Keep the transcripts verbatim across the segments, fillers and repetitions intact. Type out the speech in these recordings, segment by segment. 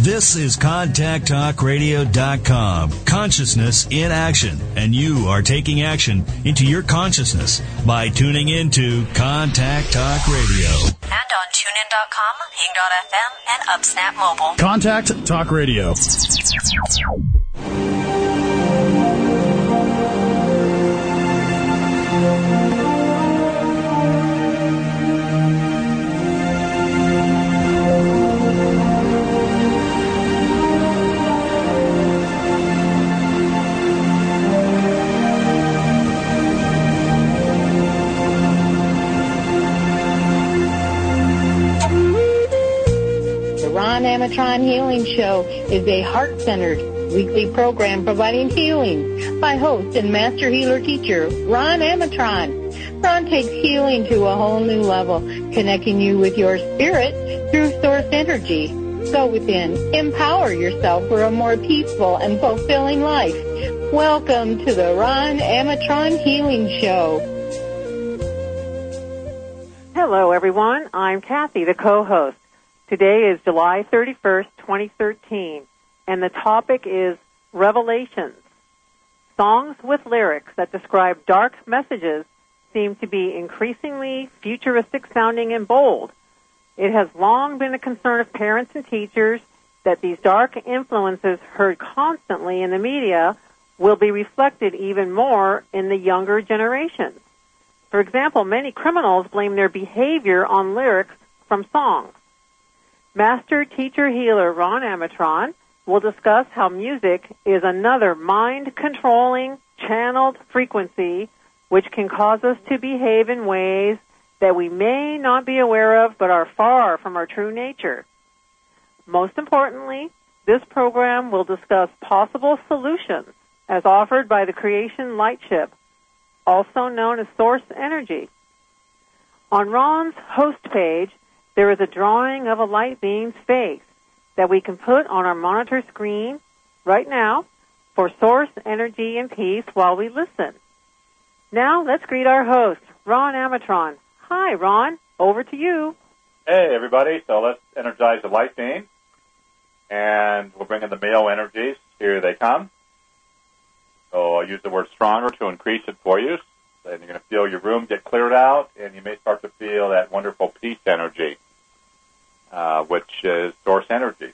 This is contact talk radio dot com. Consciousness in action. And you are taking action into your consciousness by tuning into Contact Talk Radio. And on tune in dot com, ping dot f m, and UpSnap Mobile. Contact Talk Radio. Ron Amatron Healing Show is a heart-centered weekly program providing healing by host and master healer teacher Ron Amatron. Ron takes healing to a whole new level, connecting you with your spirit through source energy. Go within, empower yourself for a more peaceful and fulfilling life. Welcome to the Ron Amatron Healing Show. Hello, everyone. I'm Kathy, the co-host. Today is July thirty-first, twenty thirteen, and the topic is Revelations. Songs with lyrics that describe dark messages seem to be increasingly futuristic sounding and bold. It has long been a concern of parents and teachers that these dark influences heard constantly in the media will be reflected even more in the younger generations. For example, many criminals blame their behavior on lyrics from songs. Master Teacher Healer Ron Amatron will discuss how music is another mind-controlling, channeled frequency which can cause us to behave in ways that we may not be aware of but are far from our true nature. Most importantly, this program will discuss possible solutions as offered by the Creation Lightship, also known as Source Energy. On Ron's host page, there is a drawing of a light beam's face that we can put on our monitor screen right now for source energy and peace while we listen. Now, let's greet our host, Ron Amatron. Hi, Ron. Over to you. Hey, everybody. So let's energize the light beam. And we'll bring in the male energies. Here they come. So I'll use the word stronger to increase it for you. Then you're going to feel your room get cleared out, and you may start to feel that wonderful peace energy. Uh, which is source energy.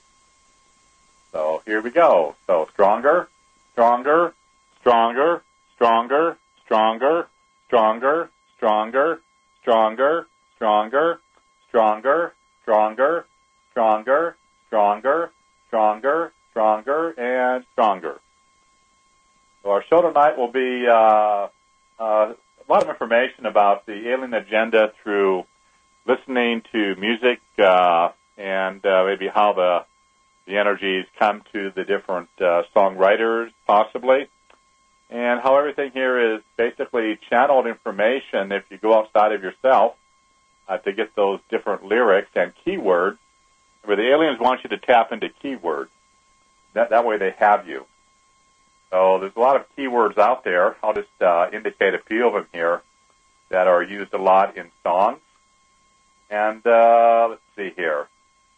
So here we go. So stronger, stronger, stronger, stronger, stronger, stronger, stronger, stronger, stronger, stronger, stronger, stronger, stronger, stronger, stronger, and stronger. So our show tonight will be uh, uh, a lot of information about the alien agenda through listening to music uh, and uh, maybe how the the energies come to the different uh, songwriters, possibly, and how everything here is basically channeled information if you go outside of yourself uh, to get those different lyrics and keywords, where the aliens want you to tap into keywords. That, that way they have you. So there's a lot of keywords out there. I'll just uh, indicate a few of them here that are used a lot in songs. And uh, let's see here.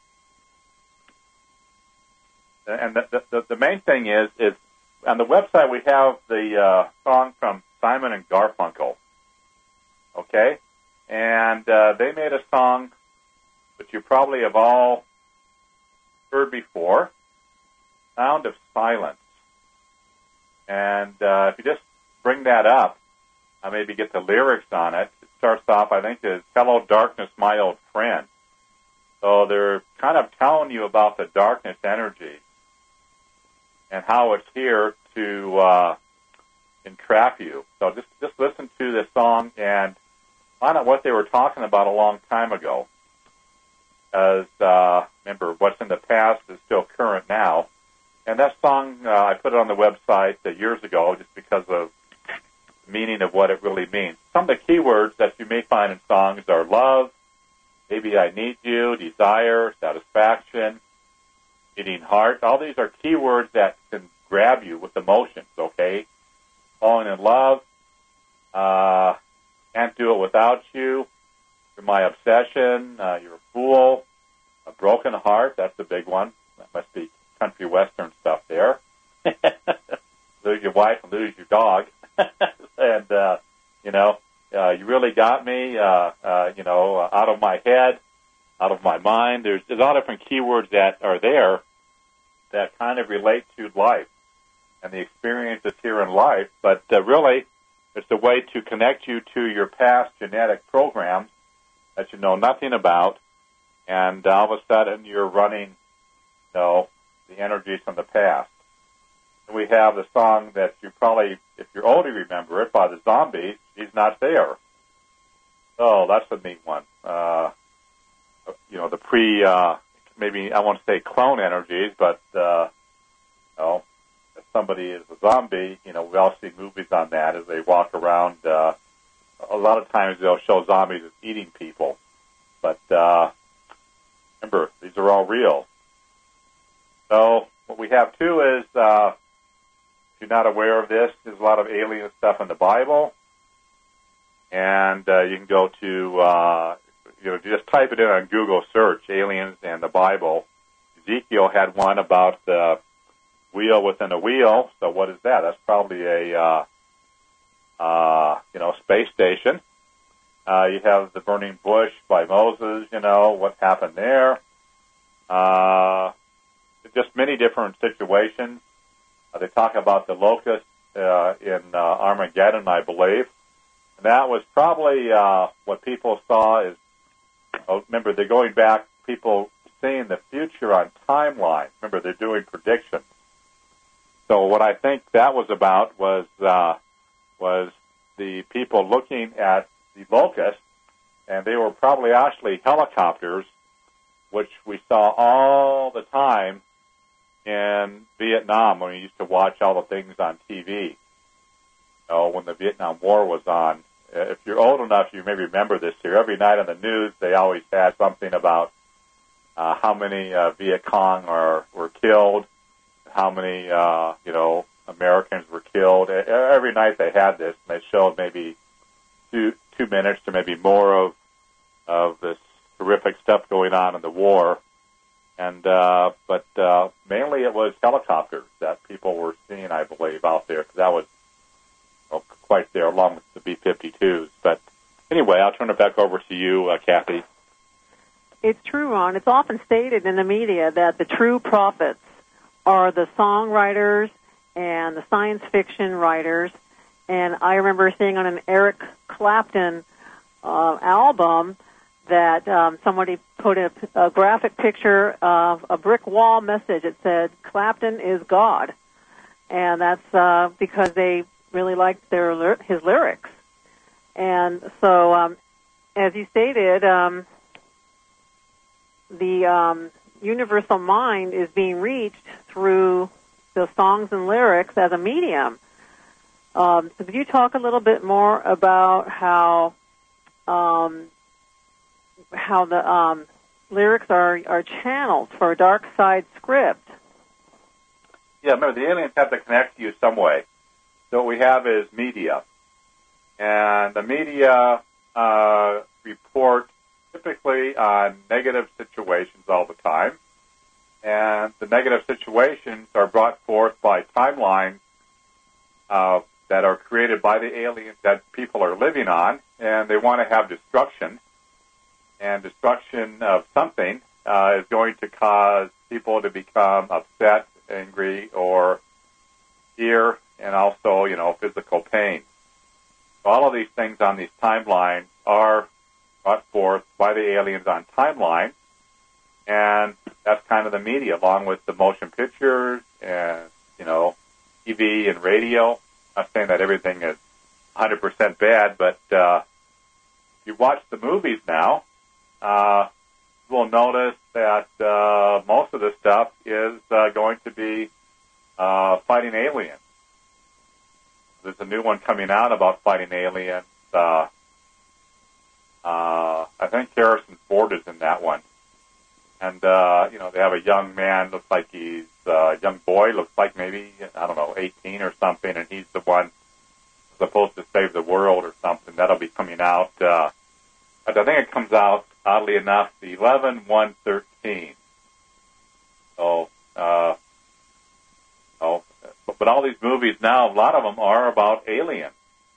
And the, the, the main thing is, is on the website we have the uh, song from Simon and Garfunkel. Okay? And uh, they made a song that you probably have all heard before, Sound of Silence. And uh, if you just bring that up, I maybe get the lyrics on it. It starts off, I think, as "Hello, darkness, my old friend." So they're kind of telling you about the darkness energy and how it's here to uh, entrap you. So just just listen to this song and find out what they were talking about a long time ago. As uh, remember, what's in the past is still current now. And that song, uh, I put it on the website uh, years ago just because of the meaning of what it really means. Some of the keywords that you may find in songs are love, maybe I need you, desire, satisfaction, beating heart. All these are keywords that can grab you with emotions, okay? Falling in love, uh, can't do it without you, you're my obsession, uh, you're a fool, a broken heart, that's the big one. that must be country western stuff there. Lose your wife and lose your dog. and, uh, you know, uh, you really got me, uh, uh, you know, uh, out of my head, out of my mind. There's, there's all different keywords that are there that kind of relate to life and the experiences here in life. But uh, really, it's a way to connect you to your past genetic programs that you know nothing about, and all of a sudden you're running, you know, the energies from the past. And we have the song that you probably, if you're old, you remember it, by the Zombies, She's Not There. Oh, that's a neat one. Uh, you know, the pre, uh, maybe, I won't say clone energies, but, uh, you know, if somebody is a zombie, you know, we all see movies on that as they walk around. Uh, a lot of times they'll show zombies as eating people. But, uh, remember, these are all real. So what we have, too, is, uh, if you're not aware of this, there's a lot of alien stuff in the Bible. And uh, you can go to, uh, you know, just type it in on Google search, aliens and the Bible. Ezekiel had one about the wheel within a wheel. So what is that? That's probably a, uh, uh, you know, space station. Uh, you have the burning bush by Moses, you know, what happened there. Uh, just many different situations. Uh, they talk about the locust uh, in uh, Armageddon, I believe. And that was probably uh, what people saw is, oh, remember, they're going back, people seeing the future on timeline. Remember, they're doing predictions. So what I think that was about was uh, was the people looking at the locust, and they were probably actually helicopters, which we saw all the time in Vietnam when we used to watch all the things on T V. Oh, when the Vietnam War was on. If you're old enough, you may remember this here. Every night on the news, they always had something about uh, how many uh, Viet Cong are, were killed, how many, uh, you know, Americans were killed. Every night they had this, and they showed maybe two two minutes or maybe more of of this horrific stuff going on in the war. And uh, but uh, mainly it was helicopters that people were seeing, I believe, out there. Cause that was well, quite there, along with the B fifty-twos. But anyway, I'll turn it back over to you, uh, Kathy. It's true, Ron. It's often stated in the media that the true prophets are the songwriters and the science fiction writers. And I remember seeing on an Eric Clapton uh, album that um, somebody put a, a graphic picture of a brick wall message. It said, Clapton is God. And that's uh, because they really liked their his lyrics. And so, um, as you stated, um, the um, universal mind is being reached through the songs and lyrics as a medium. Um, so could you talk a little bit more about how um, how the um, lyrics are, are channeled for a dark side script? Yeah, remember, the aliens have to connect to you some way. So what we have is media. And the media uh, report typically on negative situations all the time. And the negative situations are brought forth by timelines uh, that are created by the aliens that people are living on. And they want to have destruction. And destruction of something uh, is going to cause people to become upset, angry, or fear, and also, you know, physical pain. So all of these things on these timelines are brought forth by the aliens on timeline, and that's kind of the media, along with the motion pictures and, you know, T V and radio. I'm not saying that everything is one hundred percent bad, but uh, if you watch the movies now, uh, you will notice that uh, most of the stuff is uh, going to be uh, fighting aliens. There's a new one coming out about fighting aliens. Uh, uh, I think Harrison Ford is in that one. And, uh, you know, they have a young man, looks like he's uh, a young boy, looks like maybe, I don't know, eighteen or something, and he's the one supposed to save the world or something. That'll be coming out. Uh, I think it comes out, oddly enough, the eleven one thirteen. So, uh, oh, but, but all these movies now, a lot of them are about aliens.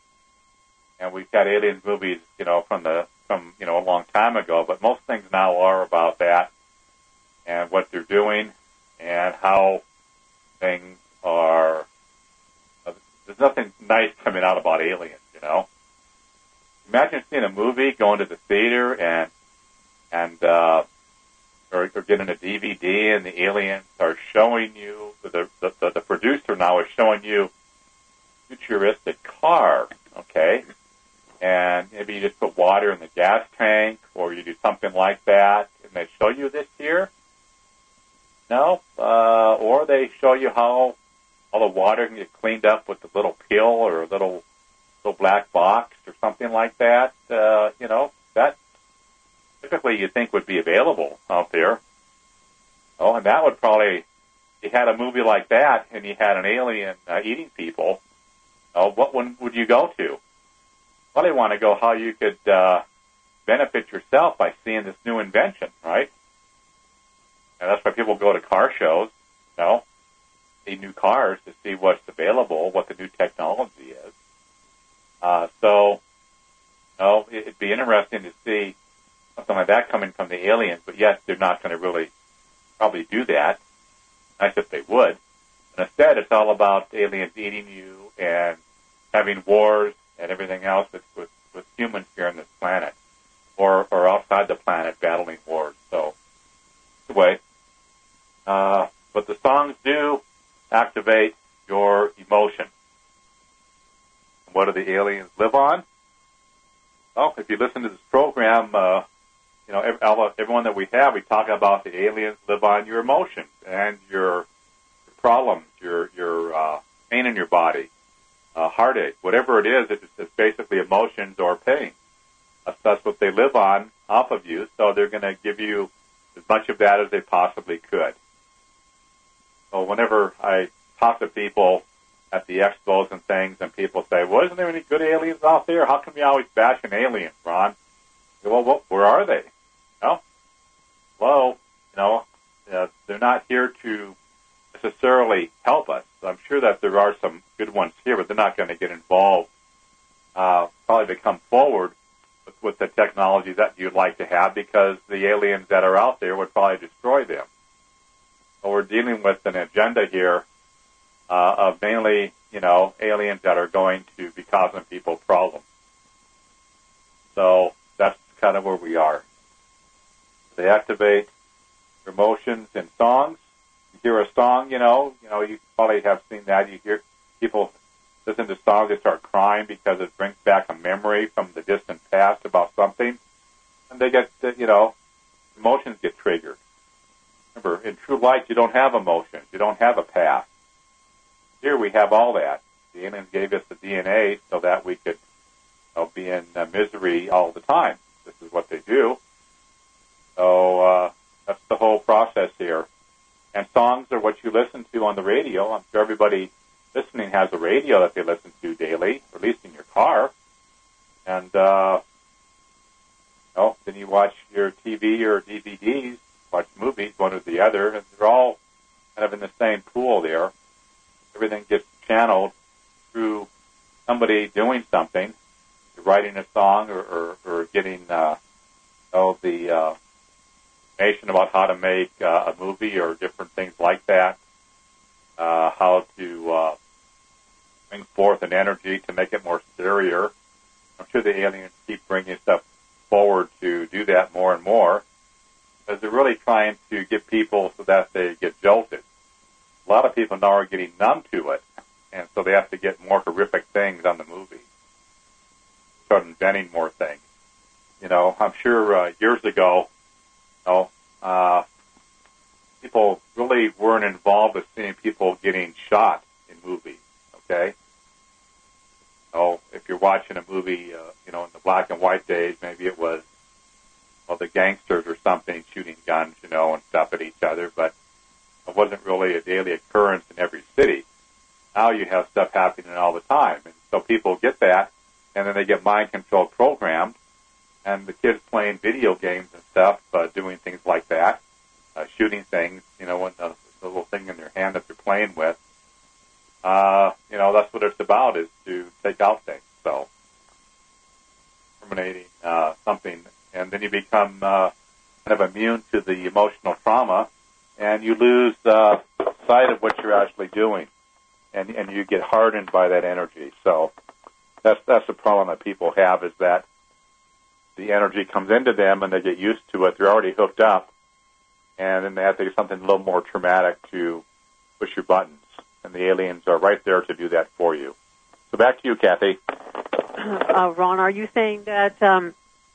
And we've got aliens movies, you know, from the from you know a long time ago. But most things now are about that and what they're doing and how things are. Uh, there's nothing nice coming out about aliens, you know. Imagine seeing a movie, going to the theater, and and uh, or, or getting a D V D, and the aliens are showing you the the, the, the producer now is showing you futuristic car, okay. And maybe you just put water in the gas tank, or you do something like that, and they show you this here. No, uh, or they show you how all the water can get cleaned up with a little pill or a little little black box or something like that. Uh, you know, that typically you think would be available out there. Oh, and that would probably, if you had a movie like that and you had an alien uh, eating people, oh, what one would you go to? Well, they want to go how you could uh, benefit yourself by seeing this new invention, right? And that's why people go to car shows, you know, see new cars to see what's available, what the new technology is. Uh, so, you know, it'd be interesting to see something like that coming from the aliens, but yes, they're not going to really probably do that. Nice if they would. And instead, it's all about aliens eating you and having wars and everything else with, with, with humans here on this planet, or, or outside the planet battling wars. So, anyway, uh, but the songs do activate your emotion. What do the aliens live on? Well, if you listen to this program, uh, you know, every, everyone that we have, we talk about the aliens live on your emotions and your, your problems, your, your uh, pain in your body. Uh, heartache, whatever it is, it's, it's basically emotions or pain. That's, that's what they live on off of you, so they're going to give you as much of that as they possibly could. So whenever I talk to people at the expos and things, and people say, well, isn't there any good aliens out there? How come you always bash an alien, Ron? Well, well, where are they? No? Well, you know, uh, they're not here to necessarily help us. I'm sure that there are some good ones here, but they're not going to get involved, uh, probably to come forward with, with the technology that you'd like to have, because the aliens that are out there would probably destroy them. So we're dealing with an agenda here uh, of mainly, you know, aliens that are going to be causing people problems. So that's kind of where we are. They activate your emotions in songs. You hear a song, you know, you know, you probably have seen that. You hear people listen to songs, they start crying because it brings back a memory from the distant past about something, and they get, you know, emotions get triggered. Remember, in true light, you don't have emotions. You don't have a past. Here we have all that. The aliens gave us the D N A so that we could, you know, be in uh, misery all the time. This is what they do. So uh, that's the whole process here. And songs are what you listen to on the radio. I'm sure everybody listening has a radio that they listen to daily, or at least in your car. And, uh, you know, then you watch your T V or D V Ds, watch movies, one or the other, and they're all kind of in the same pool there. Everything gets channeled through somebody doing something, writing a song or, or, or getting, uh, you know, the, uh, information about how to make uh, a movie or different things like that, uh, how to uh, bring forth an energy to make it more scarier. I'm sure the aliens keep bringing stuff forward to do that more and more, because they're really trying to get people so that they get jolted. A lot of people now are getting numb to it, and so they have to get more horrific things on the movie, start inventing more things. You know, I'm sure uh, years ago, you know, uh, people really weren't involved with seeing people getting shot in movies, okay? Oh, if you're watching a movie, uh, you know, in the black and white days, maybe it was, well, the gangsters or something shooting guns, you know, and stuff at each other, but it wasn't really a daily occurrence in every city. Now you have stuff happening all the time, and so people get that, and then they get mind-controlled programmed, and the kids playing video games and stuff, uh, doing things like that. uh, shooting things, you know, when the, the little thing in their hand that they're playing with. Uh, you know, that's what it's about, is to take out things. So, terminating uh, something, and then you become uh, kind of immune to the emotional trauma, and you lose uh, sight of what you're actually doing, and and you get hardened by that energy. So that's that's the problem that people have, is that the energy comes into them and they get used to it. They're already hooked up, and then they have to do something a little more traumatic to push your buttons, and the aliens are right there to do that for you. So back to you, Kathy. Uh, Ron, are you saying that um,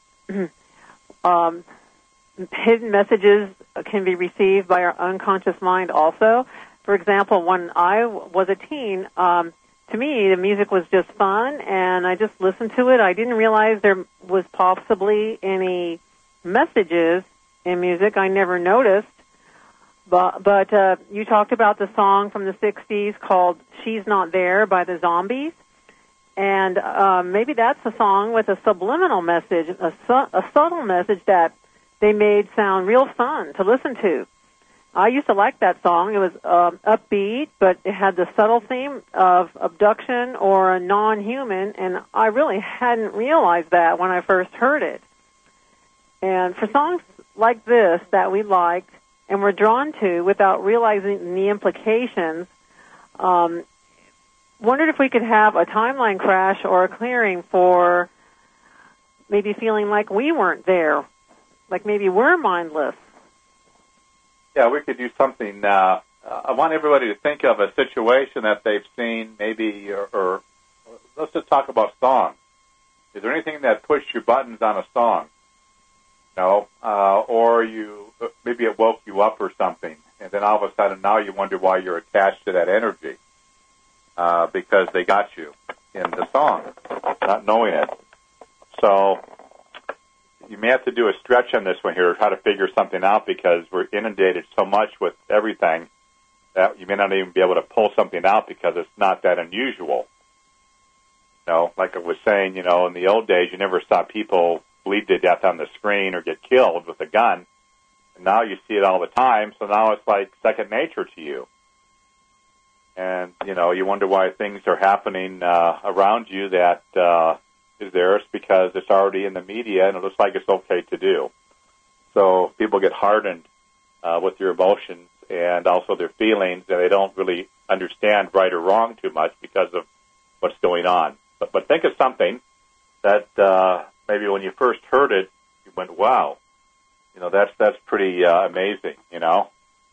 um, hidden messages can be received by our unconscious mind also? For example, when I was a teen, um, to me, the music was just fun, and I just listened to it. I didn't realize there was possibly any messages in music. I never noticed. But, but uh, you talked about the song from the sixties called She's Not There by the Zombies. And uh, maybe that's a song with a subliminal message, a, su- a subtle message that they made sound real fun to listen to. I used to like that song. It was uh, upbeat, but it had the subtle theme of abduction or a non-human, and I really hadn't realized that when I first heard it. And for songs like this that we liked and were drawn to without realizing the implications, um, wondered if we could have a timeline crash or a clearing for maybe feeling like we weren't there, like maybe we're mindless. Yeah, we could do something. Uh, I want everybody to think of a situation that they've seen, maybe, or, or let's just talk about songs. Is there anything that pushed your buttons on a song? No, uh, or you maybe it woke you up or something, and then all of a sudden now you wonder why you're attached to that energy, uh, because they got you in the song, not knowing it. So you may have to do a stretch on this one here, try to figure something out, because we're inundated so much with everything that you may not even be able to pull something out because it's not that unusual. You know, like I was saying, you know, in the old days, you never saw people bleed to death on the screen or get killed with a gun. And now you see it all the time, so now it's like second nature to you. And, you know, you wonder why things are happening uh, around you that uh, is there. It's because it's already in the media, and it looks like it's okay to do. So people get hardened uh, with their emotions and also their feelings, and they don't really understand right or wrong too much because of what's going on. But, but think of something that uh, maybe when you first heard it, you went, wow, you know, that's that's pretty uh, amazing, you know.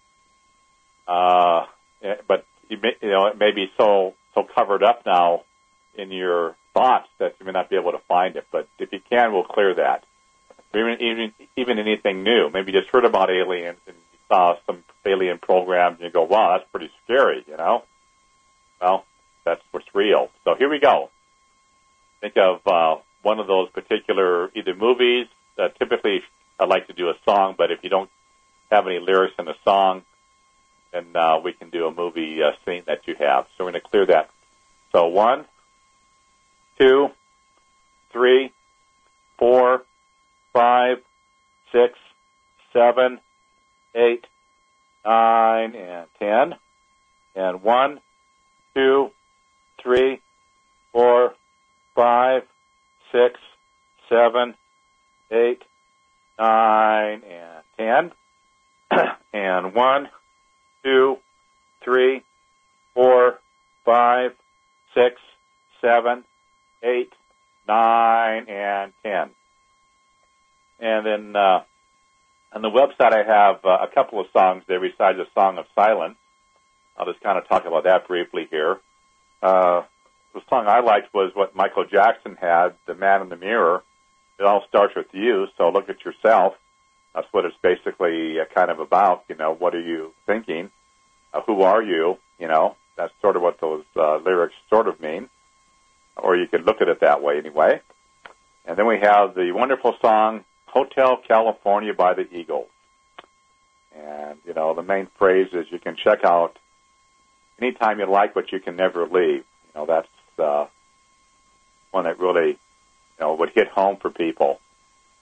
Uh, but, you, may, you know, it may be so, so covered up now in your thoughts that you may not be able to find it. But if you can, we'll clear that. Even, even, even anything new. Maybe you just heard about aliens and you saw some alien programs and you go, wow, that's pretty scary, you know. Well, that's what's real. So here we go. Think of uh, one of those particular either movies. Uh, typically, I like to do a song, but if you don't have any lyrics in a song, then uh, we can do a movie uh, scene that you have. So we're going to clear that. So one, two, three, four, five, six, seven, eight, nine, and ten. And one, two, three, four, five, six, seven, eight, nine, and ten. And one, two, three, four, five, six, seven, eight, nine, and ten. And then uh, on the website, I have uh, a couple of songs there besides the Song of Silence. I'll just kind of talk about that briefly here. Uh, the song I liked was what Michael Jackson had, The Man in the Mirror. It all starts with you, so look at yourself. That's what it's basically uh, kind of about. You know, what are you thinking? Uh, who are you? You know, that's sort of what those uh, lyrics sort of mean. Or you could look at it that way anyway. And then we have the wonderful song, Hotel California by the Eagles. And, you know, the main phrase is you can check out anytime you like, but you can never leave. You know, that's uh, one that really, you know, would hit home for people.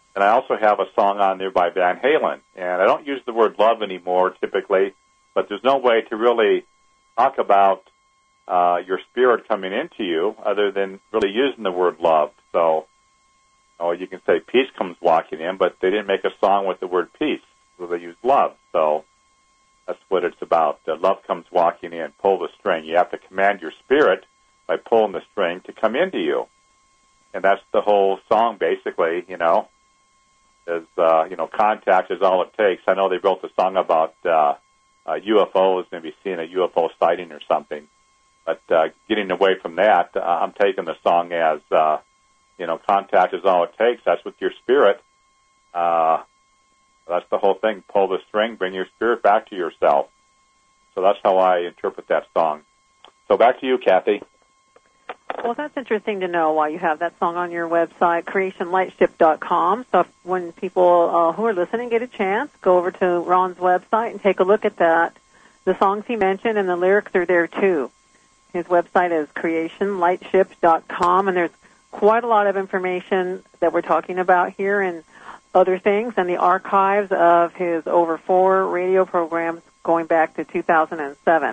And I also have a song on there by Van Halen. And I don't use the word love anymore typically, but there's no way to really talk about uh, your spirit coming into you other than really using the word love. So, oh, you can say peace comes walking in, but they didn't make a song with the word peace, so they used love. So that's what it's about. Uh, love comes walking in. Pull the string. You have to command your spirit by pulling the string to come into you. And that's the whole song, basically, you know, is, uh, you know, contact is all it takes. I know they wrote the song about uh, uh, U F Os, maybe seeing a U F O sighting or something. But uh, getting away from that, uh, I'm taking the song as, uh, you know, contact is all it takes. That's with your spirit. Uh, that's the whole thing. Pull the string, bring your spirit back to yourself. So that's how I interpret that song. So back to you, Kathy. Well, that's interesting to know why you have that song on your website, creation lightship dot com. So if, when people uh, who are listening get a chance, go over to Ron's website and take a look at that. The songs he mentioned and the lyrics are there, too. His website is creation lightship dot com, and there's quite a lot of information that we're talking about here and other things, and the archives of his over four radio programs going back to two thousand seven.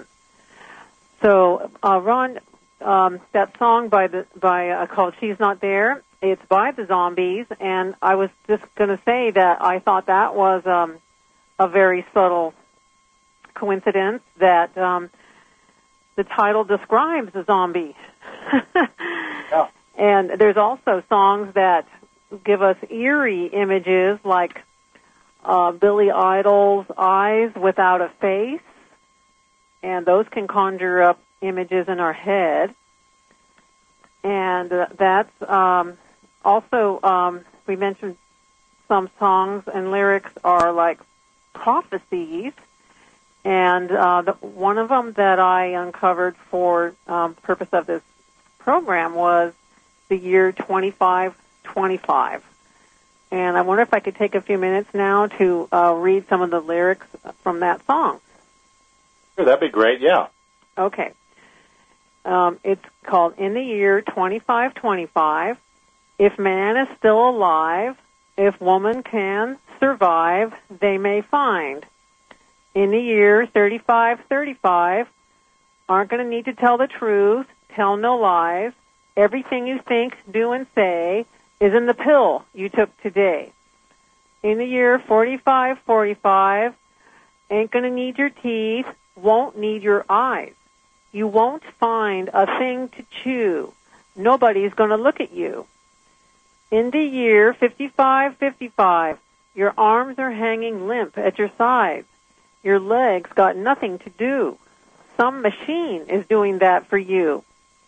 So, uh, Ron, um, that song by the by uh, called "She's Not There," it's by the Zombies, and I was just going to say that I thought that was um, a very subtle coincidence that um, the title describes a zombie. Yeah. And there's also songs that give us eerie images like uh, Billy Idol's Eyes Without a Face, and those can conjure up images in our head. And uh, that's um, also, um, we mentioned some songs and lyrics are like prophecies, and uh, the, one of them that I uncovered for um, the purpose of this program was the year twenty-five twenty-five. And I wonder if I could take a few minutes now to uh, read some of the lyrics from that song. Sure, that'd be great, yeah. Okay. Um, it's called In the Year twenty-five twenty-five. If man is still alive, if woman can survive, they may find. In the year thirty-five thirty-five, aren't going to need to tell the truth, tell no lies. Everything you think, do, and say is in the pill you took today. In the year forty-five forty-five, ain't going to need your teeth, won't need your eyes. You won't find a thing to chew. Nobody's going to look at you. In the year fifty-five fifty-five, your arms are hanging limp at your sides. Your legs got nothing to do. Some machine is doing that for you.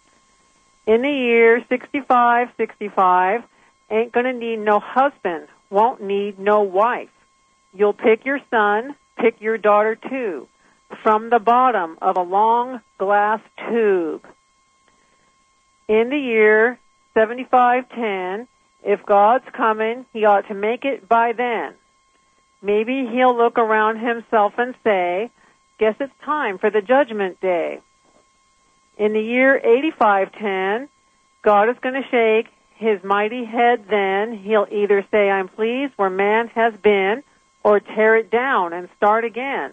In the year sixty-five sixty-five, ain't going to need no husband, won't need no wife. You'll pick your son, pick your daughter too, from the bottom of a long glass tube. In the year seventy-five ten, if God's coming, he ought to make it by then. Maybe he'll look around himself and say, guess it's time for the judgment day. In the year eighty-five ten, God is going to shake his mighty head then. He'll either say, I'm pleased where man has been, or tear it down and start again.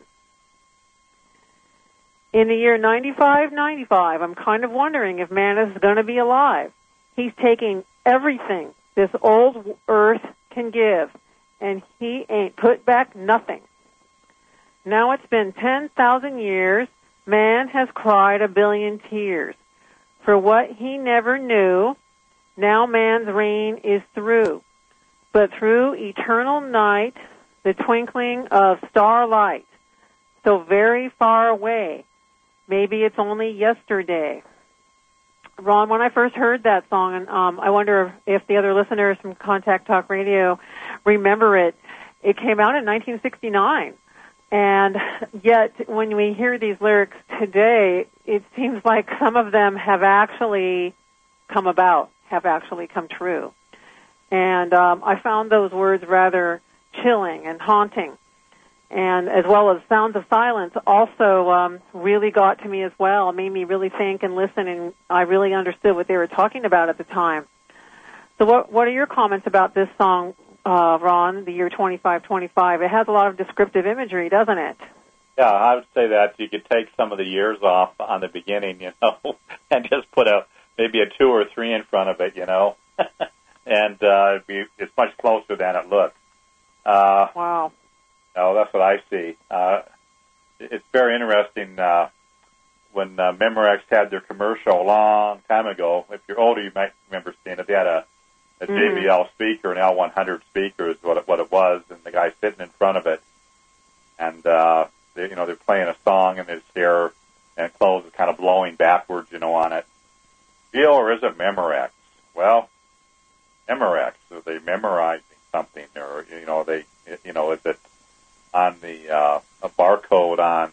In the year ninety-five ninety-five, I'm kind of wondering if man is going to be alive. He's taking everything this old earth can give, and he ain't put back nothing. Now it's been ten thousand years. Man has cried a billion tears for what he never knew. Now man's reign is through. But through eternal night, the twinkling of starlight, so very far away, maybe it's only yesterday. Ron, when I first heard that song, and um, I wonder if the other listeners from Contact Talk Radio remember it, it came out in nineteen sixty-nine. And yet, when we hear these lyrics today, it seems like some of them have actually come about, have actually come true. And um, I found those words rather chilling and haunting. And as well as Sounds of Silence also um, really got to me as well, made me really think and listen, and I really understood what they were talking about at the time. So what, what are your comments about this song uh, Ron, the year twenty-five twenty-five. It has a lot of descriptive imagery, doesn't it? Yeah, I would say that you could take some of the years off on the beginning, you know, and just put a maybe a two or three in front of it, you know, and uh, it'd be, it's much closer than it looks. Uh, wow. No, that's what I see. Uh, it's very interesting uh, when uh, Memorex had their commercial a long time ago. If you're older, you might remember seeing it. They had a, a mm-hmm. J B L speaker, an L one hundred speaker is what it, what it was, and the guy sitting in front of it, and uh, they, you know, they're playing a song, and his hair and clothes is kind of blowing backwards, you know, on it. Real or is it Memorex? Well, Memorex, are they memorizing something, or you know, they, you know, is it on the uh, a barcode on,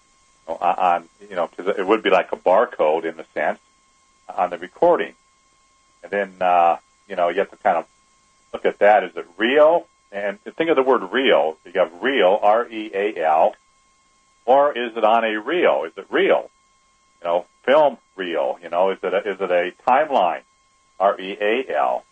on you know, because it would be like a barcode in a sense on the recording, and then uh, you know, you have to kind of look at that. Is it real? And think of the word real. You have real, R E A L, or is it on a reel? Is it real? You know, film reel. You know, is it a, is it a timeline? R E A L.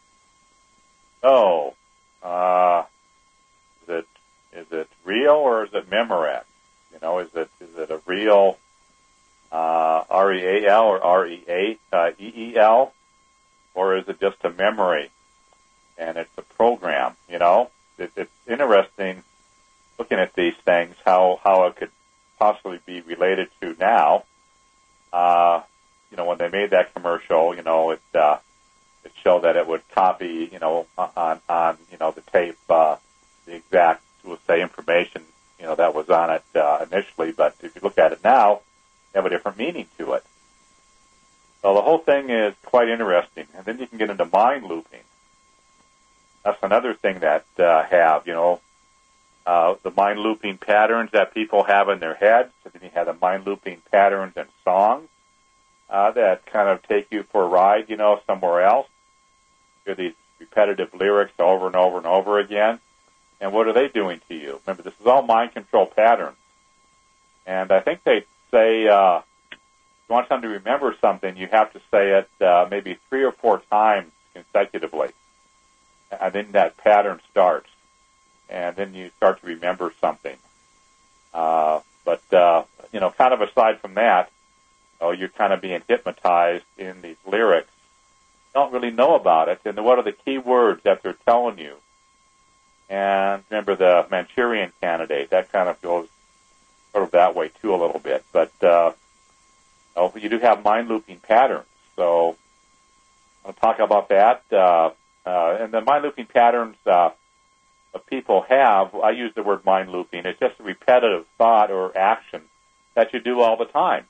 Oh, uh, is it is it real or is it Memorex? You know, is it is it a real uh, R E A L or R E A uh, E E L, or is it just a memory and it's a program? You know, it, it's interesting looking at these things, how how it could possibly be related to now. Uh, you know, when they made that commercial, you know, it uh, it showed that it would copy, you know, on on you know the tape uh, the exact, we'll say, information, you know, that was on it uh, initially. But if you look at it now, you have a different meaning to it. So the whole thing is quite interesting, and then you can get into mind looping. That's another thing that uh, have, you know, uh, the mind looping patterns that people have in their heads. And then you have the mind looping patterns in songs uh, that kind of take you for a ride, you know, somewhere else. You hear these repetitive lyrics over and over and over again. And what are they doing to you? Remember, this is all mind control patterns. And I think they say uh, if you want someone to remember something, you have to say it uh, maybe three or four times consecutively. And then that pattern starts. And then you start to remember something. Uh, but, uh, you know, kind of aside from that, oh, you're kind of being hypnotized in these lyrics. You don't really know about it. And what are the key words that they're telling you? And remember the Manchurian Candidate. That kind of goes sort of that way, too, a little bit. But uh, oh, you do have mind looping patterns. So I'll talk about that. Uh, uh, and the mind looping patterns uh, that people have, I use the word mind looping. It's just a repetitive thought or action that you do all the time.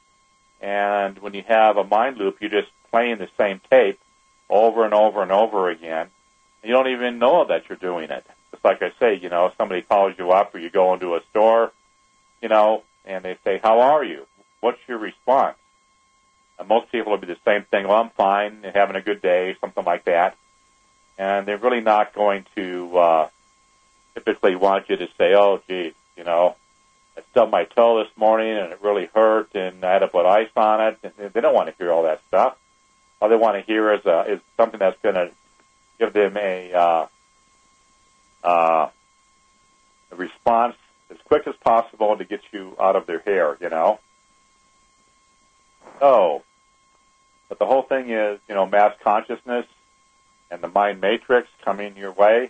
And when you have a mind loop, you're just playing the same tape over and over and over again. You don't even know that you're doing it. Just like I say, you know, somebody calls you up or you go into a store, you know, and they say, how are you? What's your response? And most people will be the same thing. Well, I'm fine, having a good day, something like that. And they're really not going to uh, typically want you to say, oh, geez, you know, I stubbed my toe this morning and it really hurt and I had to put ice on it. And they don't want to hear all that stuff. All they want to hear is, uh, is something that's going to give them a, uh, uh, a response as quick as possible to get you out of their hair, you know. So, but the whole thing is, you know, mass consciousness and the mind matrix coming your way.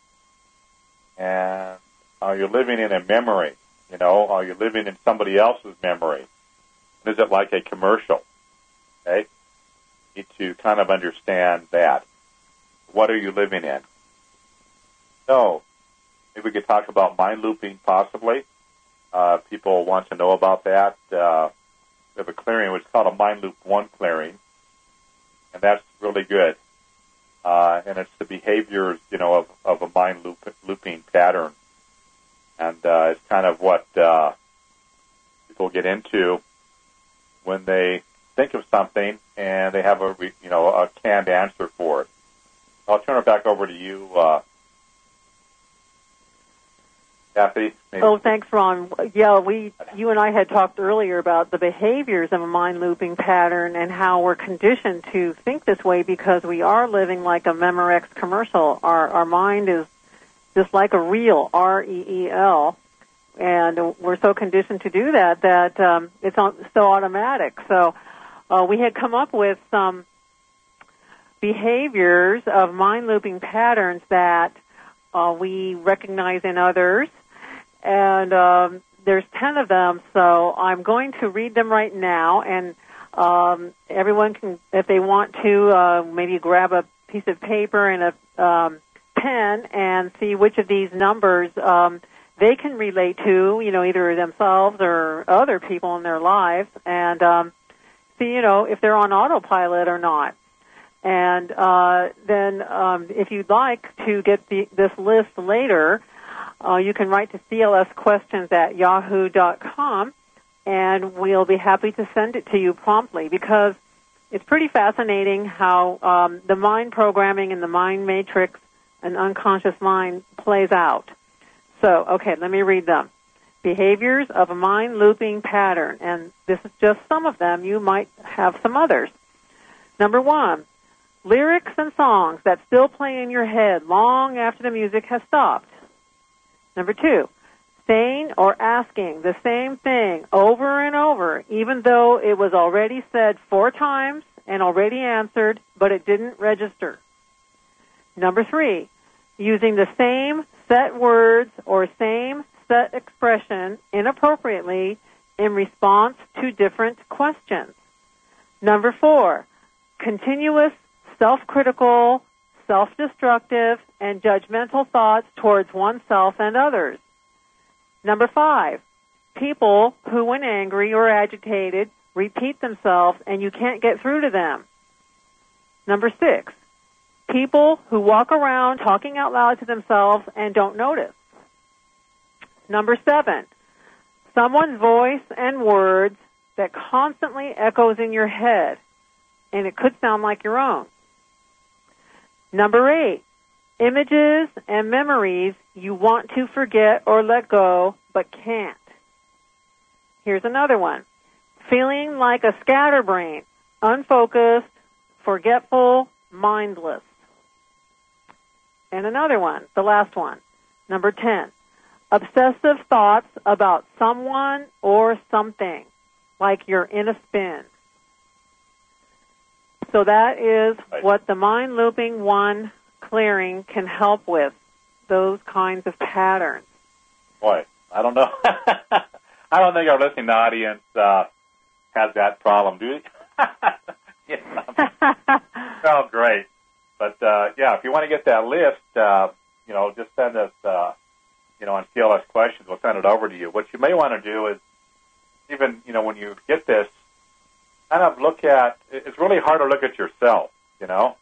And are you living in a memory? You know, are you living in somebody else's memory? Is it like a commercial? Okay? You need to kind of understand that. What are you living in? So, maybe we could talk about mind looping possibly. Uh, people want to know about that. Uh, we have a clearing, which is called a Mind Loop one clearing, and that's really good. Uh, and it's the behaviors, you know, of, of a mind loop, looping pattern. And uh, it's kind of what uh, people get into when they think of something and they have a, you know, a canned answer for it. I'll turn it back over to you, uh, Kathy. Maybe. Oh, thanks, Ron. Yeah, we, you and I had talked earlier about the behaviors of a mind looping pattern and how we're conditioned to think this way because we are living like a Memorex commercial. Our our mind is just like a reel, R E E L. And we're so conditioned to do that that um, it's on, so automatic. So uh, we had come up with some behaviors of mind looping patterns that uh, we recognize in others. And um, there's ten of them, so I'm going to read them right now. And um, everyone can, if they want to, uh, maybe grab a piece of paper and a um, pen and see which of these numbers um, they can relate to, you know, either themselves or other people in their lives, and um, see, you know, if they're on autopilot or not. And uh, then um, if you'd like to get the, this list later, uh, you can write to C L S questions at yahoo dot com, and we'll be happy to send it to you promptly, because it's pretty fascinating how um, the mind programming and the mind matrix and unconscious mind plays out. So, okay, let me read them. Behaviors of a mind looping pattern, and this is just some of them. You might have some others. Number one, lyrics and songs that still play in your head long after the music has stopped. Number two, saying or asking the same thing over and over, even though it was already said four times and already answered, but it didn't register. Number three, using the same set words or same set expression inappropriately in response to different questions. Number four, continuous self-critical, self-destructive, and judgmental thoughts towards oneself and others. Number five, people who, when angry or agitated, repeat themselves and you can't get through to them. Number six, people who walk around talking out loud to themselves and don't notice. Number seven, someone's voice and words that constantly echoes in your head, and it could sound like your own. Number eight, images and memories you want to forget or let go, but can't. Here's another one. Feeling like a scatterbrain, unfocused, forgetful, mindless. And another one, the last one, number ten. Obsessive thoughts about someone or something, like you're in a spin. So that is what the mind looping one clearing can help with, those kinds of patterns. Boy, I don't know. I don't think our listening audience uh, has that problem, do they? Yeah. Oh, great. But, uh, yeah, if you want to get that list, uh, you know, just send us, uh, you know, on C L S questions. We'll send it over to you. What you may want to do is, even, you know, when you get this, kind of look at, it's really hard to look at yourself, you know.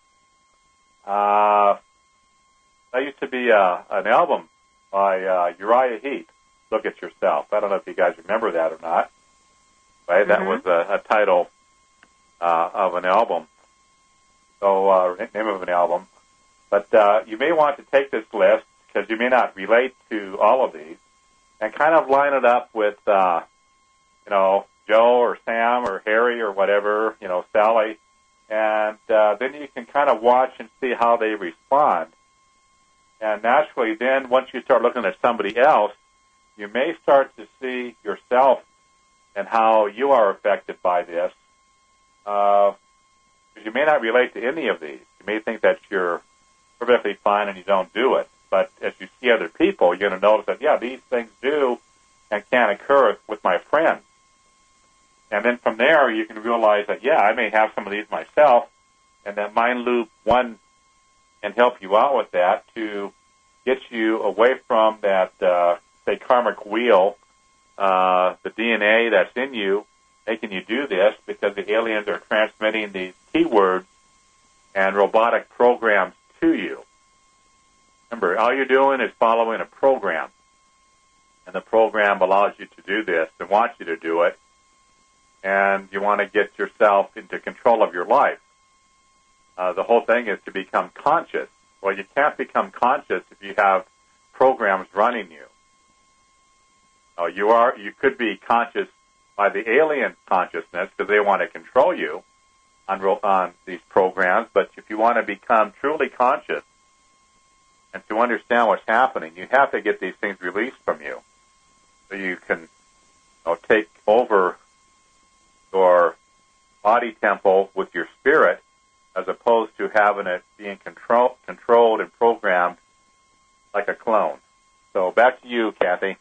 Uh, that used to be uh, an album by uh, Uriah Heep, Look at Yourself. I don't know if you guys remember that or not. Right? Mm-hmm. That was a, a title uh, of an album. So, uh, name of an album. But uh, you may want to take this list, because you may not relate to all of these, and kind of line it up with, uh, you know, Joe or Sam or Harry or whatever, you know, Sally, and uh, then you can kind of watch and see how they respond. And naturally, then once you start looking at somebody else, you may start to see yourself and how you are affected by this. Uh, because you may not relate to any of these. You may think that you're perfectly fine and you don't do it. But as you see other people, you're going to notice that, yeah, these things do and can occur with my friends. And then from there, you can realize that, yeah, I may have some of these myself, and that Mind Loop one can help you out with that to get you away from that, uh, say, karmic wheel, uh, the D N A that's in you, making you do this because the aliens are transmitting these keywords and robotic programs to you. Remember, all you're doing is following a program, and the program allows you to do this and wants you to do it, and you want to get yourself into control of your life. Uh, the whole thing is to become conscious. Well, you can't become conscious if you have programs running you. Uh, you are, you could be conscious by the alien consciousness because they want to control you on, on these programs, but if you want to become truly conscious, And to understand what's happening, you have to get these things released from you so you can, you know, take over your body temple with your spirit as opposed to having it being control, controlled and programmed like a clone. So back to you, Kathy.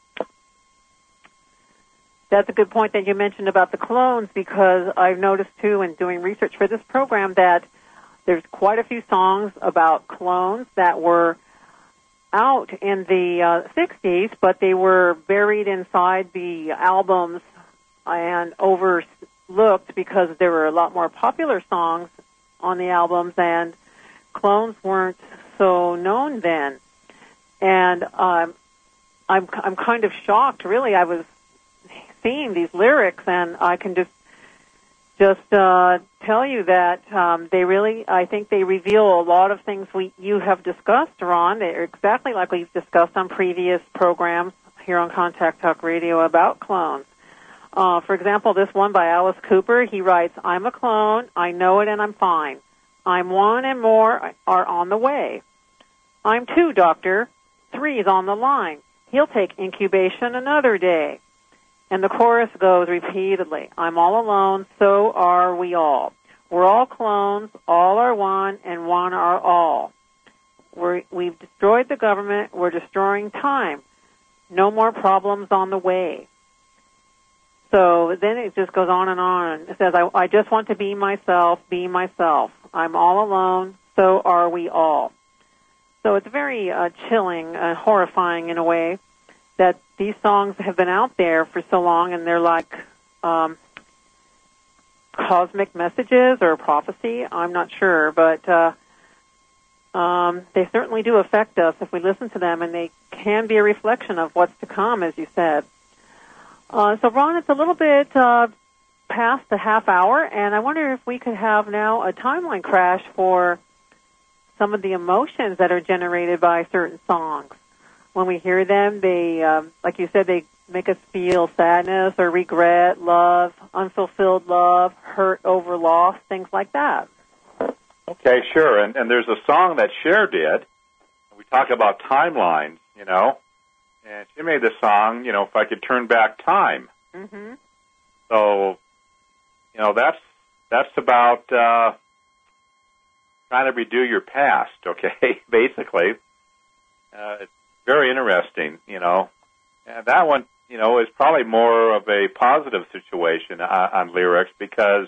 That's a good point that you mentioned about the clones, because I've noticed, too, in doing research for this program, that there's quite a few songs about clones that were out in the uh, sixties, but they were buried inside the albums and overlooked because there were a lot more popular songs on the albums, and clones weren't so known then. And um, I'm I'm kind of shocked, really. I was seeing these lyrics, and I can just just uh, tell you that um, they really, I think they reveal a lot of things we you have discussed, Ron. They're exactly like we've discussed on previous programs here on Contact Talk Radio about clones. Uh, for example, this one by Alice Cooper, he writes, "I'm a clone, I know it and I'm fine. I'm one and more are on the way. I'm two, doctor, three's on the line. He'll take incubation another day." And the chorus goes repeatedly, "I'm all alone, so are we all. We're all clones, all are one, and one are all. We're, we've destroyed the government, we're destroying time. No more problems on the way." So then it just goes on and on. It says, I, I just want to be myself, be myself. I'm all alone, so are we all. So it's very uh, chilling and horrifying in a way that these songs have been out there for so long, and they're like um, cosmic messages or prophecy. I'm not sure, but uh, um, they certainly do affect us if we listen to them, and they can be a reflection of what's to come, as you said. Uh, so, Ron, it's a little bit uh, past the half hour, and I wonder if we could have now a timeline crash for some of the emotions that are generated by certain songs. When we hear them, they, um, like you said, they make us feel sadness or regret, love, unfulfilled love, hurt over loss, things like that. Okay, sure. And, and there's a song that Cher did. We talk about timelines, you know. And she made this song, you know, "If I Could Turn Back Time." Mm-hmm. So, you know, that's that's about uh, trying to redo your past, okay, basically. Uh, it's very interesting, you know. And that one, you know, is probably more of a positive situation on, on lyrics because,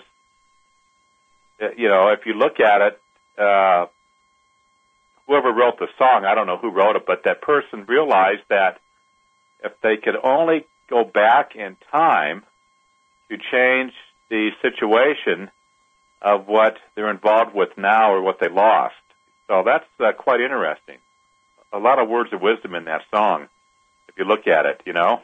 you know, if you look at it, uh, whoever wrote the song, I don't know who wrote it, but that person realized that if they could only go back in time to change the situation of what they're involved with now or what they lost. So that's uh, quite interesting. A lot of words of wisdom in that song, if you look at it, you know.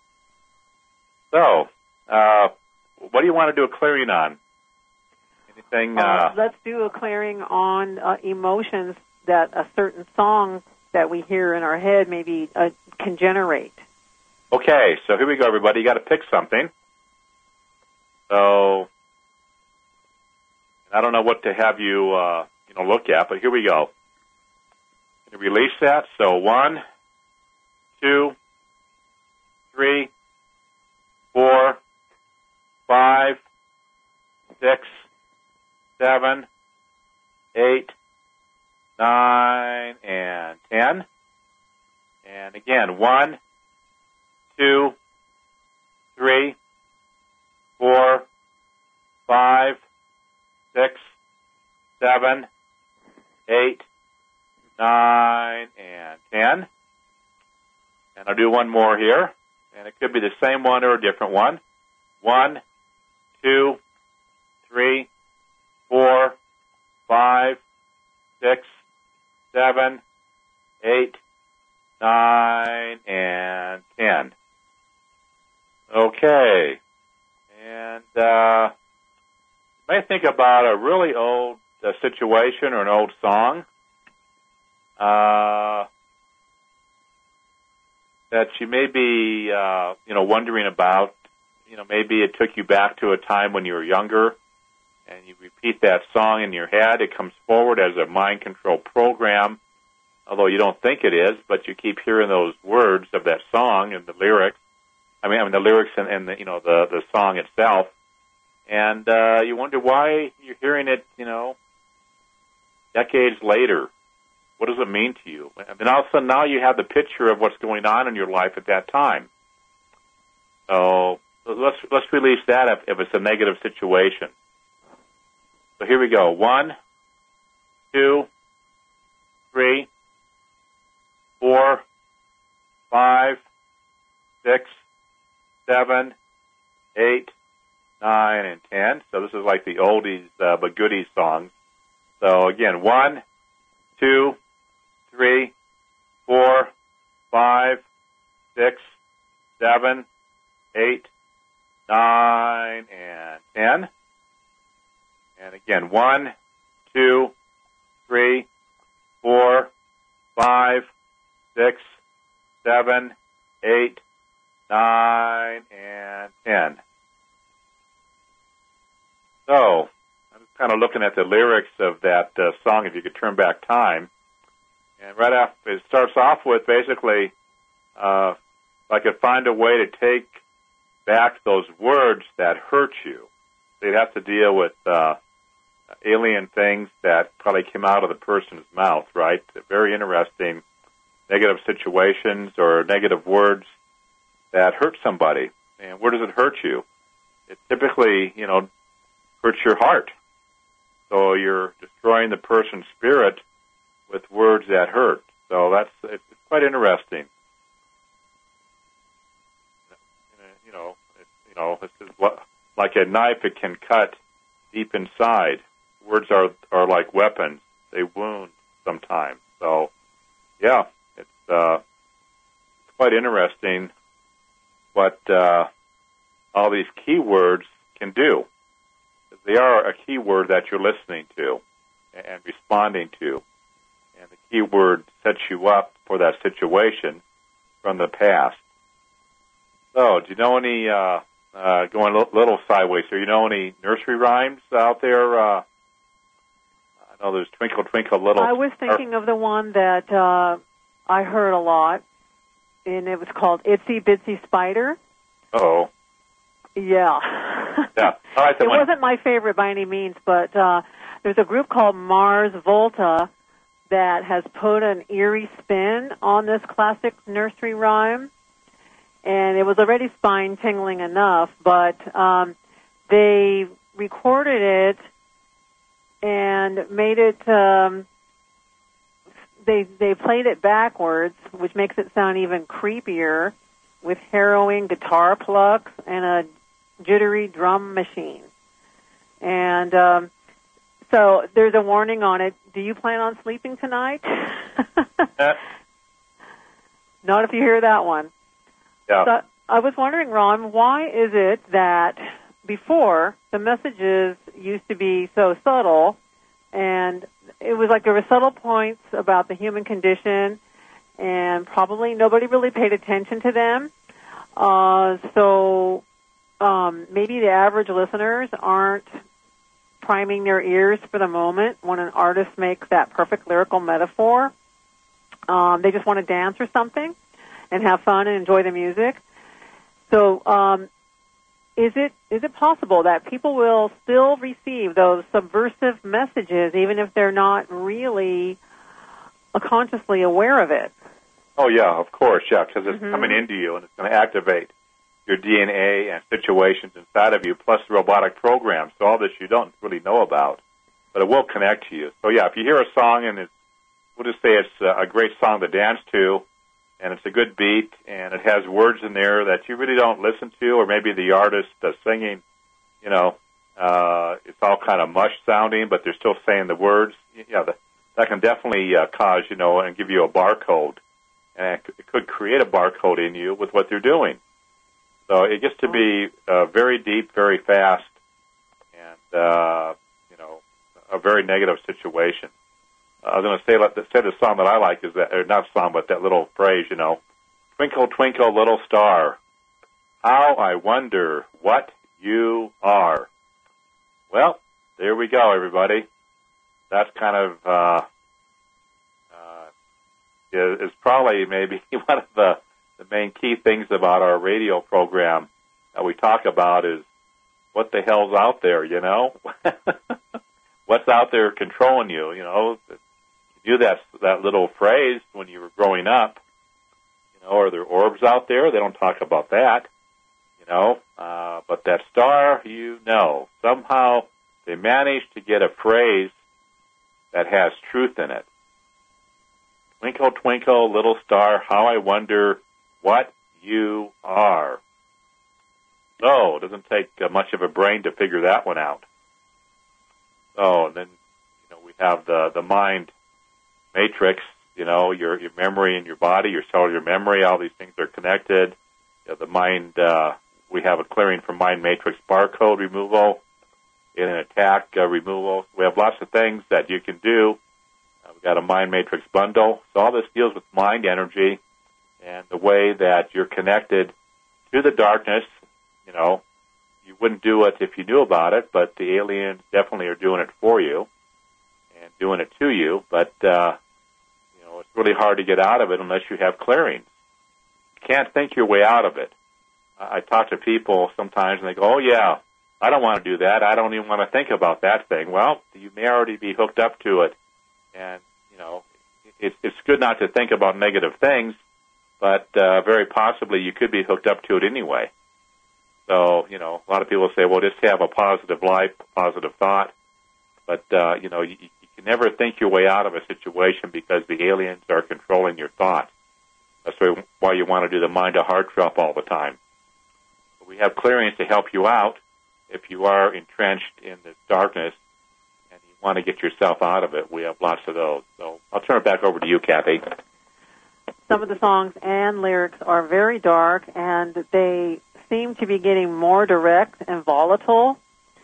So, uh, what do you want to do a clearing on? Anything? Uh, uh, let's do a clearing on uh, emotions that a certain song that we hear in our head maybe uh, can generate. Okay, so here we go, everybody. You got to pick something. So, I don't know what to have you, uh, you know, look at, but here we go. Release that. So one, two, three, four, five, six, seven, eight, nine, and ten. And again, one, two, three, four, five, six, seven, eight, nine, and ten. And I'll do one more here. And it could be the same one or a different one. One, two, three, four, five, six, seven, eight, nine, and ten. Okay. And uh, you may think about a really old uh, situation or an old song. Uh, that you may be, uh, you know, wondering about. You know, maybe it took you back to a time when you were younger, and you repeat that song in your head. It comes forward as a mind control program, although you don't think it is, but you keep hearing those words of that song and the lyrics. I mean, I mean the lyrics and, and the, you know, the, the song itself. And uh, you wonder why you're hearing it, you know, decades later. What does it mean to you? And then all of a sudden now you have the picture of what's going on in your life at that time. So let's let's release that if, if it's a negative situation. So here we go. One, two, three, four, five, six, seven, eight, nine, and ten. So this is like the oldies uh, but goodies songs. So again, one, two, three, four, five, six, seven, eight, nine, and ten. And again, one, two, three, four, five, six, seven, eight, nine, and ten. So, I'm just kind of looking at the lyrics of that uh, song, if you could turn back time. And right after, it starts off with basically, uh, if I could find a way to take back those words that hurt you. So you'd have to deal with uh, alien things that probably came out of the person's mouth, right? Very interesting negative situations or negative words that hurt somebody. And where does it hurt you? It typically, you know, hurts your heart. So you're destroying the person's spirit with words that hurt. So that's it's quite interesting. You know, it's, you know, this is what, like a knife, it can cut deep inside. Words are are like weapons; they wound sometimes. So, yeah, it's uh, quite interesting what uh, all these keywords can do. They are a keyword that you're listening to and responding to. And the keyword sets you up for that situation from the past. So, do you know any, uh, uh, going a little sideways here, you know any nursery rhymes out there? Uh, I know there's Twinkle, Twinkle, Little I was thinking of the one that uh, I heard a lot, and it was called Itsy Bitsy Spider. Uh-oh. Yeah. Yeah. All right, it one. wasn't my favorite by any means, but uh, there's a group called Mars Volta that has put an eerie spin on this classic nursery rhyme, and it was already spine-tingling enough, but um, they recorded it and made it, um, they they played it backwards, which makes it sound even creepier, with harrowing guitar plucks and a jittery drum machine. And um, so there's a warning on it. Do you plan on sleeping tonight? uh, Not if you hear that one. Yeah. So I was wondering, Ron, why is it that before the messages used to be so subtle, and it was like there were subtle points about the human condition, and probably nobody really paid attention to them. Uh, so um, maybe the average listeners aren't priming their ears for the moment when an artist makes that perfect lyrical metaphor. Um, they just want to dance or something and have fun and enjoy the music. So um, is it is it possible that people will still receive those subversive messages even if they're not really uh, consciously aware of it? Oh, yeah, of course, yeah, because it's mm-hmm. coming into you and it's going to activate your D N A and situations inside of you, plus the robotic programs. So all this you don't really know about, but it will connect to you. So, yeah, if you hear a song and it's, we'll just say it's a great song to dance to, and it's a good beat, and it has words in there that you really don't listen to, or maybe the artist uh, singing, you know, uh, it's all kind of mush sounding, but they're still saying the words. Yeah, the, that can definitely uh, cause, you know, and give you a barcode. And it could create a barcode in you with what they're doing. So it gets to be uh, very deep, very fast, and, uh, you know, a very negative situation. I was going to say, let the, say the song that I like is that, or not song, but that little phrase, you know, twinkle, twinkle, little star, how I wonder what you are. Well, there we go, everybody. That's kind of uh, uh, is, is probably maybe one of the, the main key things about our radio program that we talk about is what the hell's out there, you know? What's out there controlling you, you know? You knew that, that little phrase when you were growing up. You know, are there orbs out there? They don't talk about that, you know? Uh, but that star, you know. Somehow they managed to get a phrase that has truth in it. Twinkle, twinkle, little star, how I wonder what you are. So it doesn't take uh, much of a brain to figure that one out. Oh, and then, you know, we have the, the mind matrix, you know, your, your memory and your body, your cellular memory, all these things are connected. You know, the mind, uh, we have a clearing for mind matrix barcode removal, in an attack uh, removal. We have lots of things that you can do. Uh, we've got a mind matrix bundle. So all this deals with mind energy and the way that you're connected to the darkness. You know, you wouldn't do it if you knew about it, but the aliens definitely are doing it for you and doing it to you. But, uh, you know, it's really hard to get out of it unless you have clearings. You can't think your way out of it. I talk to people sometimes and they go, oh, yeah, I don't want to do that. I don't even want to think about that thing. Well, you may already be hooked up to it. And, you know, it's, it's good not to think about negative things, but uh, very possibly you could be hooked up to it anyway. So, you know, a lot of people say, well, just have a positive life, a positive thought. But, uh, you know, you, you can never think your way out of a situation because the aliens are controlling your thoughts. That's why you want to do the mind-to-heart drop all the time. We have clearings to help you out if you are entrenched in this darkness and you want to get yourself out of it. We have lots of those. So I'll turn it back over to you, Kathy. Some of the songs and lyrics are very dark, and they seem to be getting more direct and volatile.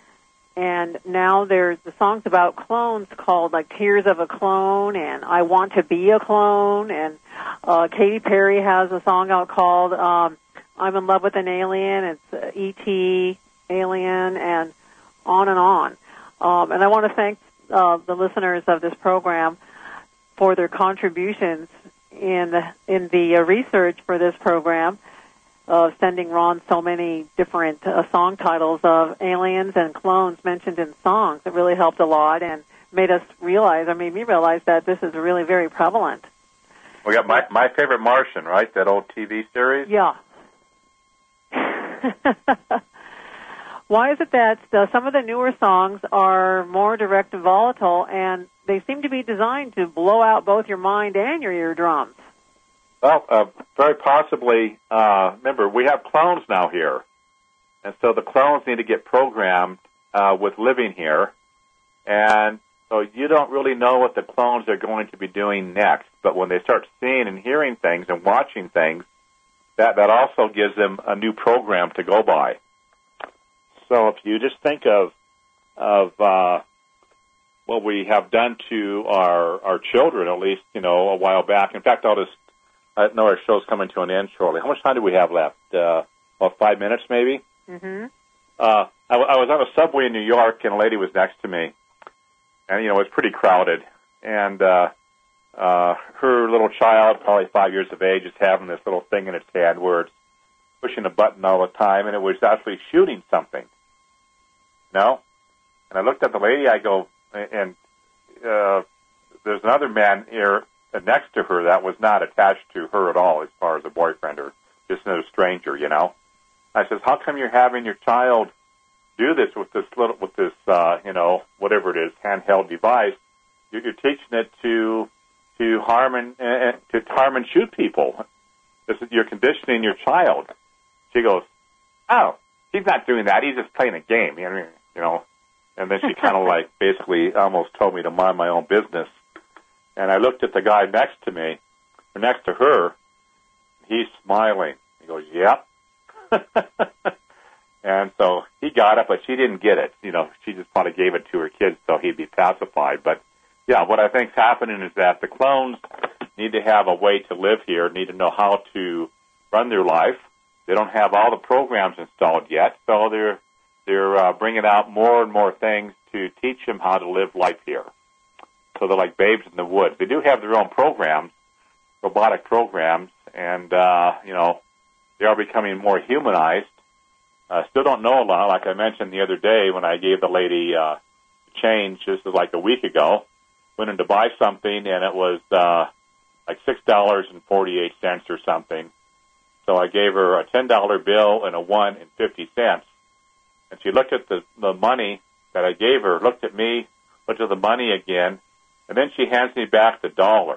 And now there's the songs about clones called like Tears of a Clone and I Want to Be a Clone. And uh, Katy Perry has a song out called um, I'm in Love with an Alien. It's uh, E T Alien, and on and on. Um, and I want to thank uh, the listeners of this program for their contributions in the, in the uh, research for this program, of sending Ron so many different uh, song titles of aliens and clones mentioned in songs. It really helped a lot and made us realize, or made me realize that this is really very prevalent. We got my, my Favorite Martian, right? That old T V series? Yeah. Why is it that uh, some of the newer songs are more direct and volatile, and they seem to be designed to blow out both your mind and your eardrums? Well, uh, very possibly, uh, remember, we have clones now here. And so the clones need to get programmed uh, with living here. And so you don't really know what the clones are going to be doing next. But when they start seeing and hearing things and watching things, that, that also gives them a new program to go by. So if you just think of of uh, what we have done to our, our children, at least, you know, a while back. In fact, I'll just I know our show's coming to an end shortly. How much time do we have left? Uh, about five minutes, maybe? Mm-hmm. Uh, I, w- I was on a subway in New York, and a lady was next to me. And, you know, it was pretty crowded. And uh, uh, her little child, probably five years of age, is having this little thing in its hand where it's pushing a button all the time, and it was actually shooting something. You know? And I looked at the lady, I go, and uh, there's another man here next to her that was not attached to her at all as far as a boyfriend or just another stranger, you know. I says, how come you're having your child do this with this little, with this, uh, you know, whatever it is, handheld device? You're, you're teaching it to to harm and uh, to harm and shoot people. This is, you're conditioning your child. She goes, oh, he's not doing that. He's just playing a game, you know. And then she kind of like basically almost told me to mind my own business. And I looked at the guy next to me, or next to her. He's smiling. He goes, yep. And so he got it, but she didn't get it. You know, she just probably gave it to her kids so he'd be pacified. But, yeah, what I think's happening is that the clones need to have a way to live here, need to know how to run their life. They don't have all the programs installed yet, so they're they're uh, bringing out more and more things to teach them how to live life here. So they're like babes in the woods. They do have their own programs, robotic programs, and, uh, you know, they are becoming more humanized. Uh, still don't know a lot. Like I mentioned the other day when I gave the lady uh, change, this was like a week ago, went in to buy something, and it was uh, like six dollars and forty-eight cents or something. So I gave her a ten dollar bill and a one and fifty cents. And she looked at the, the money that I gave her, looked at me, looked at the money again, and then she hands me back the dollar.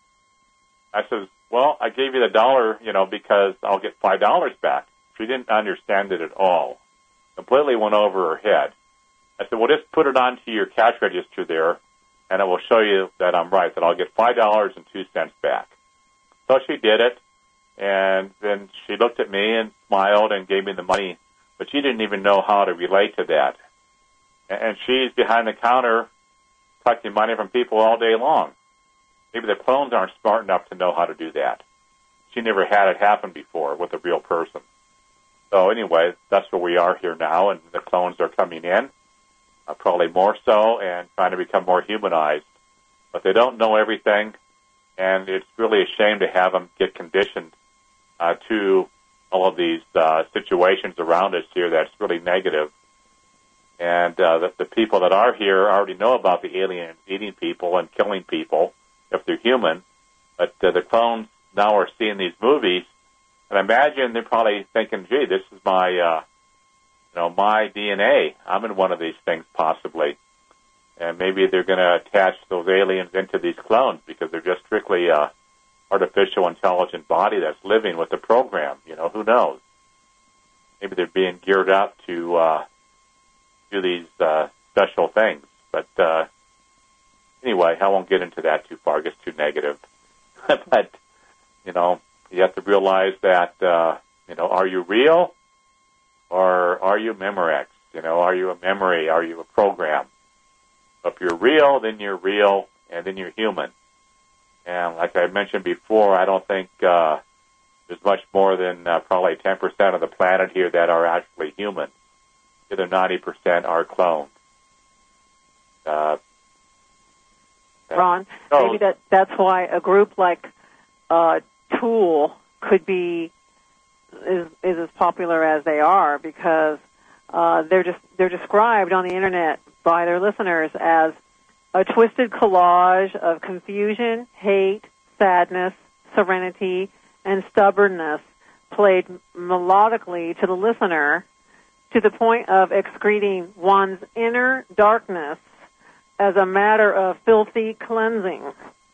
I says, well, I gave you the dollar, you know, because I'll get five dollars back. She didn't understand it at all. Completely went over her head. I said, well, just put it onto your cash register there, and it will show you that I'm right, that I'll get five dollars and two cents back. So she did it, and then she looked at me and smiled and gave me the money, but she didn't even know how to relate to that. And she's behind the counter collecting money from people all day long. Maybe the clones aren't smart enough to know how to do that. She never had it happen before with a real person. So anyway, that's where we are here now, and the clones are coming in, uh, probably more so, and trying to become more humanized. But they don't know everything, and it's really a shame to have them get conditioned uh, to all of these uh, situations around us here that's really negative. And uh, the, the people that are here already know about the aliens eating people and killing people if they're human. But uh, the clones now are seeing these movies, and I imagine they're probably thinking, gee, this is my, uh, you know, my D N A. I'm in one of these things possibly. And maybe they're going to attach those aliens into these clones because they're just strictly uh, artificial intelligent body that's living with the program. You know, who knows? Maybe they're being geared up to uh, do these uh, special things. But uh, anyway, I won't get into that too far. It gets too negative. But, you know, you have to realize that, uh, you know, are you real or are you Memorex? You know, are you a memory? Are you a program? If you're real, then you're real, and then you're human. And like I mentioned before, I don't think uh, there's much more than uh, probably ten percent of the planet here that are actually human. The other ninety percent are cloned. Uh, Ron, so, maybe that that's why a group like uh, Tool could be is is as popular as they are, because uh, they're just they're described on the internet by their listeners as a twisted collage of confusion, hate, sadness, serenity, and stubbornness, played melodically to the listener to the point of excreting one's inner darkness as a matter of filthy cleansing.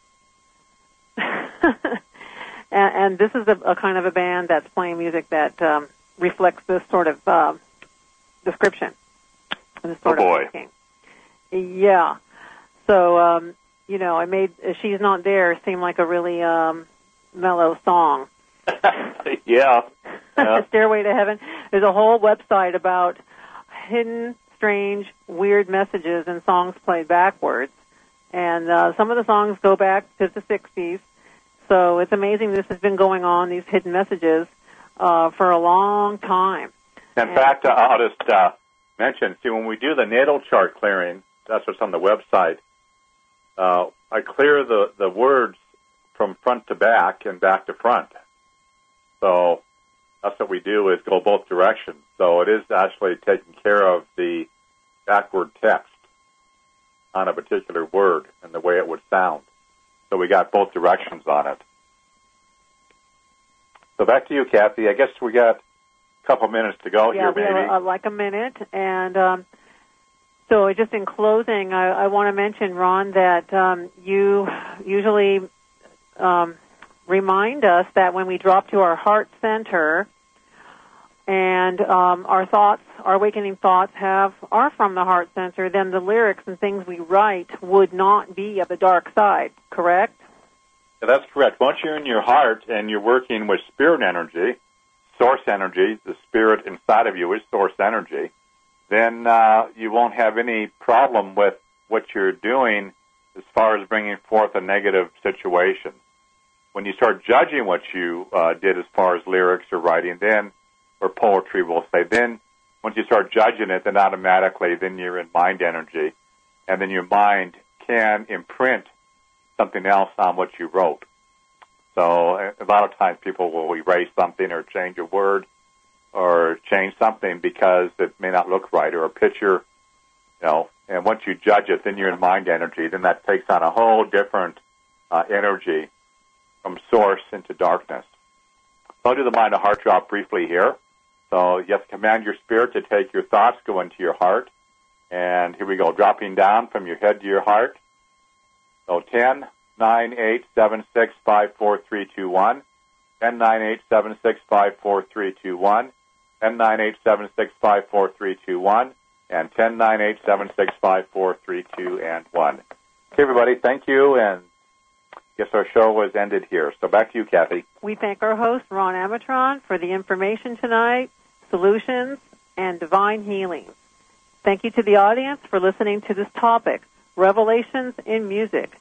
and, and this is a, a kind of a band that's playing music that um, reflects this sort of uh, description. This sort oh, boy. Of thinking. Yeah. So, um, you know, I made She's Not There seem like a really um, mellow song. yeah. yeah. Stairway to Heaven. There's a whole website about hidden, strange, weird messages in songs played backwards. And uh, some of the songs go back to the sixties. So it's amazing this has been going on, these hidden messages, uh, for a long time. In and, fact, uh, I'll just uh, mention, see, when we do the natal chart clearing, that's what's on the website, uh, I clear the, the words from front to back and back to front. So that's what we do, is go both directions. So it is actually taking care of the backward text on a particular word and the way it would sound. So we got both directions on it. So back to you, Kathy. I guess we got a couple minutes to go yeah, here, we maybe. have uh, like a minute. And um, so just in closing, I, I want to mention, Ron, that um, you usually um, remind us that when we drop to our heart center and um, our thoughts, our awakening thoughts have are from the heart center, then the lyrics and things we write would not be of the dark side, correct? Yeah, that's correct. Once you're in your heart and you're working with spirit energy, source energy, the spirit inside of you is source energy, then uh, you won't have any problem with what you're doing as far as bringing forth a negative situation. When you start judging what you uh, did as far as lyrics or writing, then, or poetry, we'll say, then once you start judging it, then automatically then you're in mind energy, and then your mind can imprint something else on what you wrote. So a lot of times people will erase something or change a word or change something because it may not look right, or a picture, you know, and once you judge it, then you're in mind energy. Then that takes on a whole different uh, energy from source into darkness. So I'll do the mind to heart drop briefly here. So you have to command your spirit to take your thoughts, go into your heart. And here we go, dropping down from your head to your heart. So ten, nine, eight, seven, six, five, four, three, two, one. ten, nine, eight, seven, six, five, four, three, two, one. ten, nine, eight, seven, six, five, four, three, two, one. And ten, nine, eight, seven, six, five, four, three, two, and one. Okay, everybody, thank you. And I guess our show was ended here. So back to you, Kathy. We thank our host, Ron Amatron, for the information tonight, solutions, and divine healing. Thank you to the audience for listening to this topic, Revelations in Music.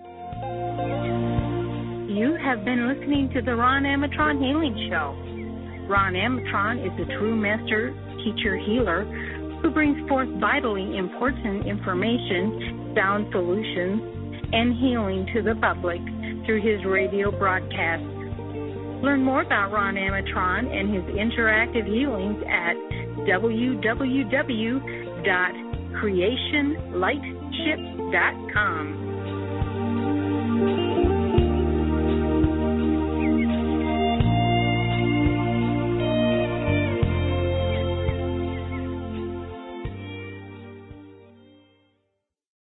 You have been listening to the Ron Amatron Healing Show. Ron Amatron is a true master teacher healer who brings forth vitally important information, sound solutions, and healing to the public through his radio broadcasts. Learn more about Ron Amatron and his interactive healings at w w w dot creation light ship dot com.